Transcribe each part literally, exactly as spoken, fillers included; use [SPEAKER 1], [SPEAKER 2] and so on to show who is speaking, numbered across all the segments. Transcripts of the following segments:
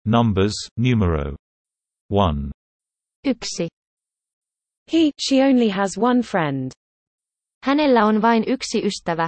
[SPEAKER 1] Numbers, numero. one.
[SPEAKER 2] Yksi.
[SPEAKER 3] He, she only has one friend.
[SPEAKER 2] Hänellä on vain yksi ystävä.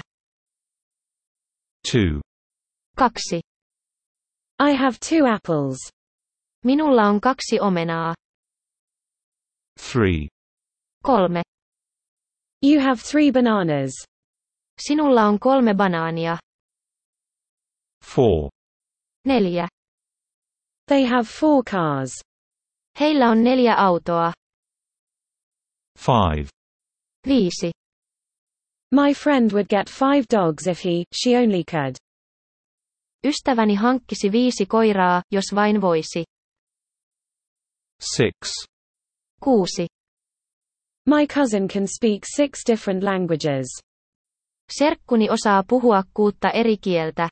[SPEAKER 1] two.
[SPEAKER 2] Kaksi.
[SPEAKER 3] I have two apples.
[SPEAKER 2] Minulla on kaksi omenaa.
[SPEAKER 1] three.
[SPEAKER 2] Kolme.
[SPEAKER 3] You have three bananas.
[SPEAKER 2] Sinulla on kolme banaania.
[SPEAKER 1] four.
[SPEAKER 2] Neljä.
[SPEAKER 3] They have four cars.
[SPEAKER 2] Heillä on neljä autoa.
[SPEAKER 1] five.
[SPEAKER 2] Viisi.
[SPEAKER 3] My friend would get five dogs if he, she only could.
[SPEAKER 2] Ystäväni hankkisi viisi koiraa, jos vain voisi.
[SPEAKER 1] six.
[SPEAKER 2] Kuusi.
[SPEAKER 3] My cousin can speak six different languages.
[SPEAKER 2] Serkkuni osaa puhua kuutta eri kieltä.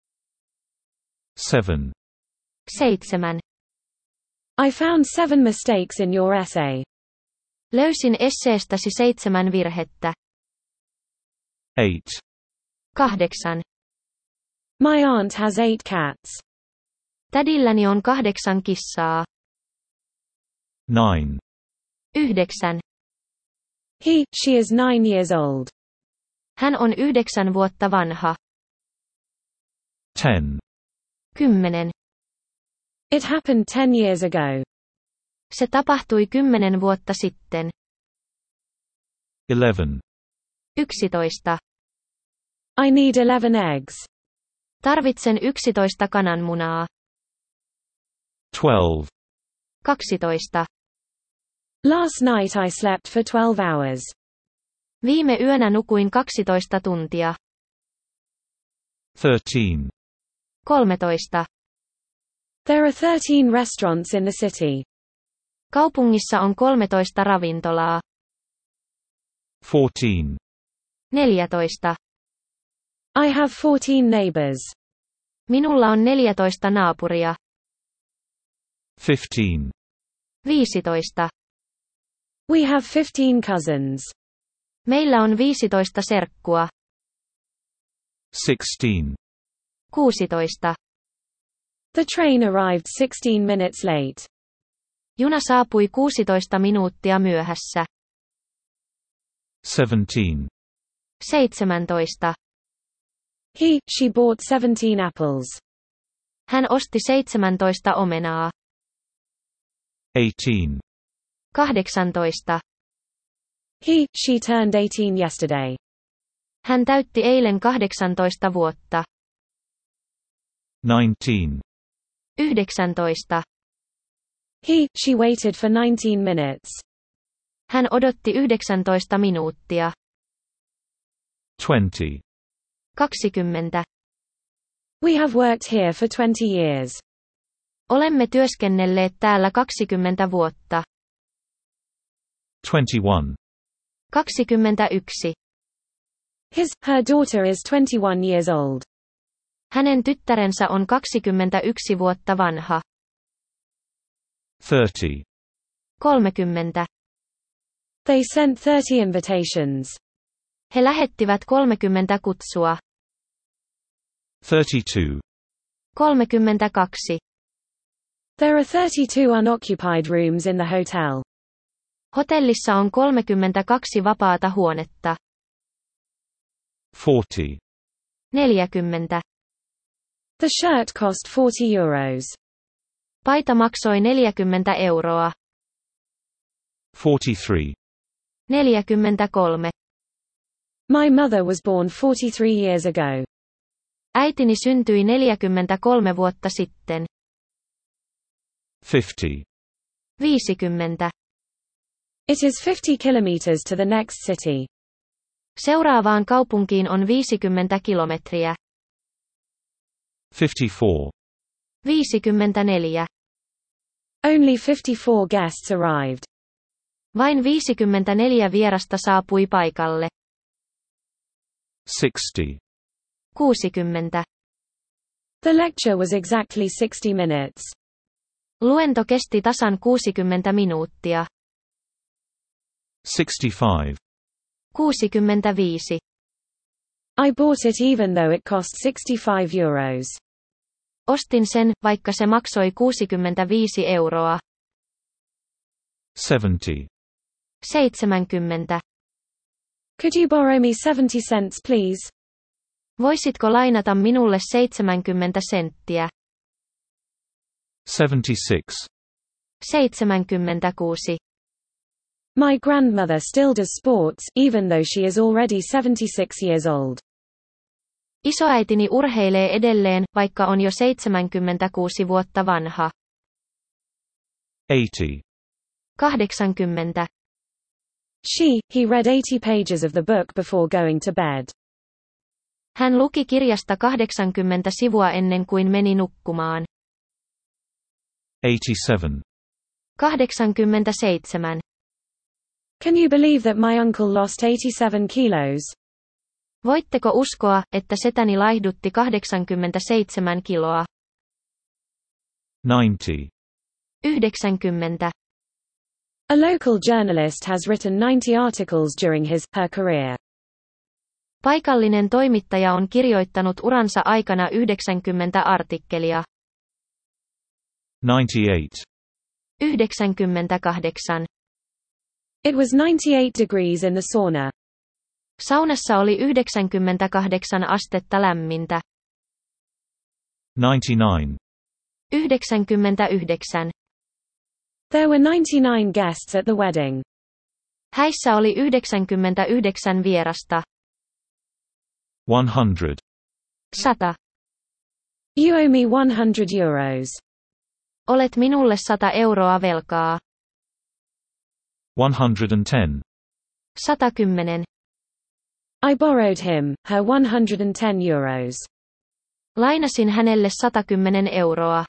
[SPEAKER 1] seven.
[SPEAKER 2] Seitsemän.
[SPEAKER 3] I found seven mistakes in your essay.
[SPEAKER 2] Löysin esseestäsi seitsemän virhettä.
[SPEAKER 1] eight.
[SPEAKER 2] Kahdeksan.
[SPEAKER 3] My aunt has eight cats.
[SPEAKER 2] Tädilläni on kahdeksan kissaa.
[SPEAKER 1] nine.
[SPEAKER 2] Yhdeksän.
[SPEAKER 3] He, she is nine years old.
[SPEAKER 2] Hän on yhdeksän vuotta vanha.
[SPEAKER 1] ten.
[SPEAKER 2] Kymmenen.
[SPEAKER 3] It happened ten years ago.
[SPEAKER 2] Se tapahtui kymmenen vuotta sitten.
[SPEAKER 1] eleven.
[SPEAKER 2] Yksitoista.
[SPEAKER 3] I need eleven eggs.
[SPEAKER 2] Tarvitsen yksitoista kananmunaa.
[SPEAKER 1] twelve.
[SPEAKER 2] Kaksitoista.
[SPEAKER 3] Last night I slept for twelve hours.
[SPEAKER 2] Viime yönä nukuin kaksitoista tuntia.
[SPEAKER 1] thirteen.
[SPEAKER 2] Kolmetoista.
[SPEAKER 3] There are thirteen restaurants in the city.
[SPEAKER 2] Kaupungissa on kolmetoista ravintolaa.
[SPEAKER 1] fourteen.
[SPEAKER 2] Neljätoista.
[SPEAKER 3] I have fourteen neighbors.
[SPEAKER 2] Minulla on neljätoista naapuria.
[SPEAKER 1] fifteen.
[SPEAKER 2] Viisitoista.
[SPEAKER 3] We have fifteen cousins.
[SPEAKER 2] Meillä on viisitoista serkkua.
[SPEAKER 1] sixteen.
[SPEAKER 2] Kuusitoista.
[SPEAKER 3] The train arrived sixteen minutes late.
[SPEAKER 2] Juna saapui kuusitoista minuuttia myöhässä.
[SPEAKER 1] seventeen.
[SPEAKER 2] Seitsemäntoista.
[SPEAKER 3] He, she bought seventeen apples.
[SPEAKER 2] Hän osti seitsemäntoista omenaa.
[SPEAKER 1] eighteen.
[SPEAKER 2] Kahdeksantoista.
[SPEAKER 3] He, she turned eighteen yesterday.
[SPEAKER 2] Hän täytti eilen kahdeksantoista vuotta.
[SPEAKER 1] nineteen.
[SPEAKER 2] Yhdeksäntoista.
[SPEAKER 3] He, she waited for nineteen minutes.
[SPEAKER 2] Hän odotti yhdeksäntoista minuuttia.
[SPEAKER 1] twenty.
[SPEAKER 2] Kaksikymmentä.
[SPEAKER 3] We have worked here for twenty years.
[SPEAKER 2] Olemme työskennelleet täällä kaksikymmentä vuotta.
[SPEAKER 1] twenty-one.
[SPEAKER 2] Kaksikymmentäyksi.
[SPEAKER 3] His, her daughter is twenty-one years old.
[SPEAKER 2] Hänen tyttärensä on kaksikymmentäyksi vuotta vanha.
[SPEAKER 1] thirty.
[SPEAKER 2] Kolmekymmentä.
[SPEAKER 3] They sent thirty invitations.
[SPEAKER 2] He lähettivät kolmekymmentä kutsua.
[SPEAKER 1] thirty-two.
[SPEAKER 2] Kolmekymmentäkaksi.
[SPEAKER 3] There are thirty-two unoccupied rooms in the hotel.
[SPEAKER 2] Hotellissa on kolmekymmentäkaksi vapaata huonetta.
[SPEAKER 1] forty.
[SPEAKER 2] Neljäkymmentä.
[SPEAKER 3] The shirt cost forty euros.
[SPEAKER 2] Paita maksoi neljäkymmentä euroa.
[SPEAKER 1] forty-three.
[SPEAKER 2] Neljäkymmentäkolme.
[SPEAKER 3] My mother was born forty-three years ago.
[SPEAKER 2] Äitini syntyi neljäkymmentäkolme vuotta sitten.
[SPEAKER 1] fifty.
[SPEAKER 2] Viisikymmentä.
[SPEAKER 3] It is fifty kilometers to the next city.
[SPEAKER 2] Seuraavaan kaupunkiin on viisikymmentä kilometriä.
[SPEAKER 1] fifty-four.
[SPEAKER 2] Viisikymmentäneljä.
[SPEAKER 3] Only fifty-four guests arrived.
[SPEAKER 2] Vain viisikymmentäneljä vierasta saapui paikalle.
[SPEAKER 1] sixty.
[SPEAKER 2] Kuusikymmentä.
[SPEAKER 3] The lecture was exactly sixty minutes.
[SPEAKER 2] Luento kesti tasan kuusikymmentä minuuttia.
[SPEAKER 1] sixty-five.
[SPEAKER 2] Kuusikymmentäviisi.
[SPEAKER 3] I bought it even though it cost sixty-five euros.
[SPEAKER 2] Ostin sen, vaikka se maksoi kuusikymmentäviisi euroa.
[SPEAKER 1] seventy.
[SPEAKER 2] seitsemänkymmentä.
[SPEAKER 3] Could you borrow me seventy cents please?
[SPEAKER 2] Voisitko lainata minulle seitsemänkymmentä senttiä?
[SPEAKER 1] seventy-six.
[SPEAKER 2] seitsemänkymmentäkuusi.
[SPEAKER 3] My grandmother still does sports, even though she is already seventy-six years old.
[SPEAKER 2] Isoäitini urheilee edelleen, vaikka on jo seitsemänkymmentäkuusi vuotta vanha.
[SPEAKER 1] eighty.
[SPEAKER 2] kahdeksankymmentä.
[SPEAKER 3] She, he read eighty pages of the book before going to bed.
[SPEAKER 2] Hän luki kirjasta kahdeksankymmentä sivua ennen kuin meni nukkumaan.
[SPEAKER 1] eighty-seven.
[SPEAKER 2] kahdeksankymmentäseitsemän.
[SPEAKER 3] Can you believe that my uncle lost eighty-seven kilos?
[SPEAKER 2] Voitteko uskoa, että setäni laihdutti kahdeksankymmentäseitsemän kiloa?
[SPEAKER 1] ninety.
[SPEAKER 2] yhdeksänkymmentä.
[SPEAKER 3] A local journalist has written ninety articles during his, her career.
[SPEAKER 2] Paikallinen toimittaja on kirjoittanut uransa aikana yhdeksänkymmentä artikkelia.
[SPEAKER 1] ninety-eight.
[SPEAKER 2] yhdeksänkymmentäkahdeksan.
[SPEAKER 3] It was ninety-eight degrees in the sauna.
[SPEAKER 2] Saunassa oli yhdeksänkymmentäkahdeksan astetta lämmintä.
[SPEAKER 1] ninety-nine.
[SPEAKER 2] yhdeksänkymmentäyhdeksän.
[SPEAKER 3] There were ninety-nine guests at the wedding.
[SPEAKER 2] Häissä oli yhdeksänkymmentäyhdeksän vierasta.
[SPEAKER 1] one hundred.
[SPEAKER 2] sata.
[SPEAKER 3] You owe me one hundred euros.
[SPEAKER 2] Olet minulle sata euroa velkaa.
[SPEAKER 1] one hundred ten.
[SPEAKER 2] sata kymmenen.
[SPEAKER 3] I borrowed him, her one hundred ten euros.
[SPEAKER 2] Lainasin hänelle sata kymmenen euroa.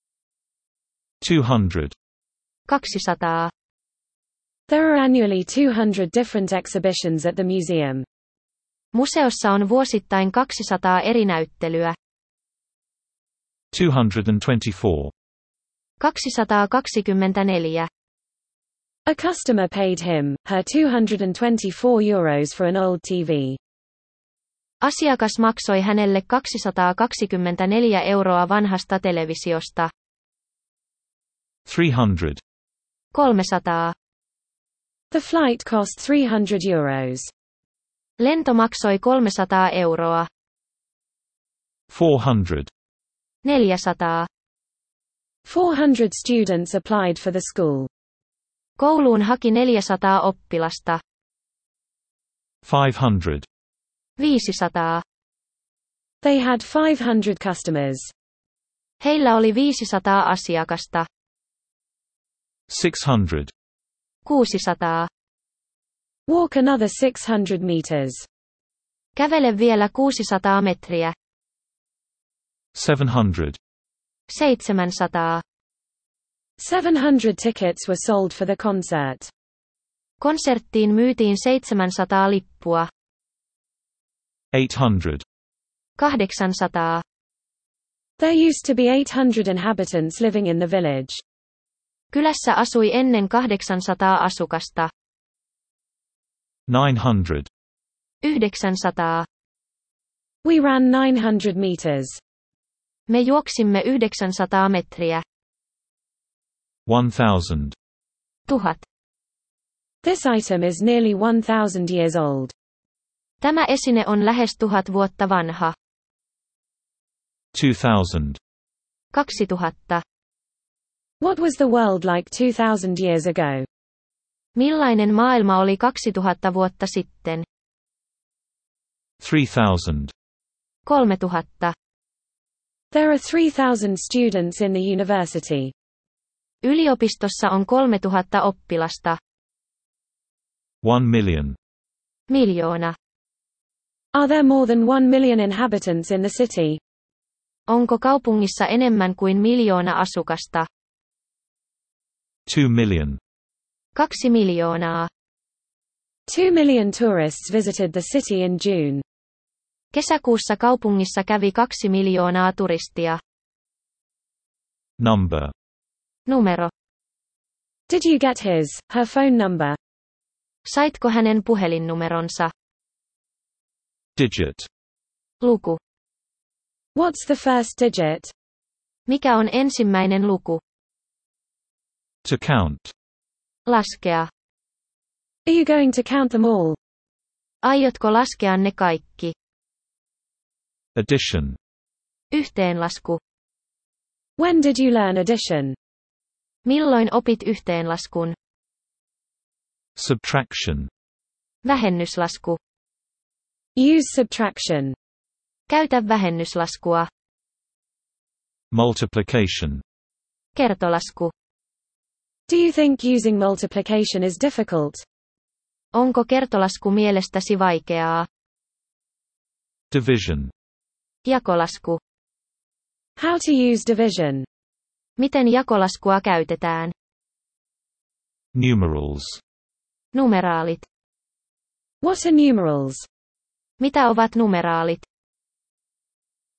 [SPEAKER 1] two hundred.
[SPEAKER 2] kaksisataa.
[SPEAKER 3] There are annually two hundred different exhibitions at the museum.
[SPEAKER 2] Museossa on vuosittain kaksisataa eri näyttelyä.
[SPEAKER 1] two hundred twenty-four.
[SPEAKER 2] kaksisataakaksikymmentäneljä.
[SPEAKER 3] A customer paid him, her two hundred twenty-four euros for an old T V.
[SPEAKER 2] Asiakas maksoi hänelle kaksisataakaksikymmentäneljä euroa vanhasta televisiosta.
[SPEAKER 1] three hundred.
[SPEAKER 2] kolmesataa.
[SPEAKER 3] The flight cost three hundred euros.
[SPEAKER 2] Lento maksoi kolmesataa euroa.
[SPEAKER 1] four hundred.
[SPEAKER 2] neljäsataa.
[SPEAKER 3] four hundred students applied for the school.
[SPEAKER 2] Kouluun haki neljäsataa oppilasta.
[SPEAKER 1] five hundred.
[SPEAKER 2] viisisataa.
[SPEAKER 3] They had five hundred customers.
[SPEAKER 2] Heillä oli viisisataa asiakasta.
[SPEAKER 1] six hundred.
[SPEAKER 2] kuusisataa.
[SPEAKER 3] Walk another six hundred meters.
[SPEAKER 2] Kävele vielä kuusisataa metriä.
[SPEAKER 1] seven hundred.
[SPEAKER 2] seitsemänsataa.
[SPEAKER 3] seven hundred tickets were sold for the concert.
[SPEAKER 2] Konserttiin myytiin seitsemänsataa lippua.
[SPEAKER 1] eight hundred.
[SPEAKER 2] kahdeksansataa.
[SPEAKER 3] There used to be eight hundred inhabitants living in the village.
[SPEAKER 2] Kylässä asui ennen kahdeksansataa asukasta.
[SPEAKER 1] nine hundred.
[SPEAKER 2] yhdeksänsataa.
[SPEAKER 3] We ran nine hundred meters.
[SPEAKER 2] Me juoksimme yhdeksänsataa metriä.
[SPEAKER 1] one thousand.
[SPEAKER 2] Tuhat.
[SPEAKER 3] This item is nearly one thousand years old.
[SPEAKER 2] Tämä esine on lähes tuhat vuotta vanha.
[SPEAKER 1] two thousand.
[SPEAKER 2] kaksituhatta.
[SPEAKER 3] What was the world like two thousand years ago?
[SPEAKER 2] Millainen maailma oli kaksituhatta vuotta sitten?
[SPEAKER 1] three thousand.
[SPEAKER 2] kolmetuhatta.
[SPEAKER 3] There are three thousand students in the university.
[SPEAKER 2] Yliopistossa on kolmetuhatta oppilasta.
[SPEAKER 1] one million.
[SPEAKER 2] Miljoona.
[SPEAKER 3] Are there more than one million inhabitants in the city?
[SPEAKER 2] Onko kaupungissa enemmän kuin miljoona asukasta?
[SPEAKER 1] two million.
[SPEAKER 2] Kaksi miljoonaa.
[SPEAKER 3] Two million tourists visited the city in June.
[SPEAKER 2] Kesäkuussa kaupungissa kävi kaksi miljoonaa turistia.
[SPEAKER 1] Number.
[SPEAKER 2] Numero.
[SPEAKER 3] Did you get his, her phone number?
[SPEAKER 2] Saitko hänen puhelinnumeronsa?
[SPEAKER 1] Digit.
[SPEAKER 2] Luku.
[SPEAKER 3] What's the first digit?
[SPEAKER 2] Mikä on ensimmäinen luku?
[SPEAKER 1] To count.
[SPEAKER 2] Laskea.
[SPEAKER 3] Are you going to count them all?
[SPEAKER 2] Aiotko laskea ne kaikki?
[SPEAKER 1] Addition.
[SPEAKER 2] Yhteenlasku.
[SPEAKER 3] When did you learn addition?
[SPEAKER 2] Milloin opit yhteenlaskun?
[SPEAKER 1] Subtraction.
[SPEAKER 2] Vähennyslasku.
[SPEAKER 3] Use subtraction.
[SPEAKER 2] Käytä vähennyslaskua.
[SPEAKER 1] Multiplication.
[SPEAKER 2] Kertolasku.
[SPEAKER 3] Do you think using multiplication is difficult?
[SPEAKER 2] Onko kertolasku mielestäsi vaikeaa?
[SPEAKER 1] Division.
[SPEAKER 2] Jakolasku.
[SPEAKER 3] How to use division?
[SPEAKER 2] Miten jakolaskua käytetään?
[SPEAKER 1] Numerals.
[SPEAKER 2] Numeraalit.
[SPEAKER 3] What are numerals?
[SPEAKER 2] Mitä ovat numeraalit?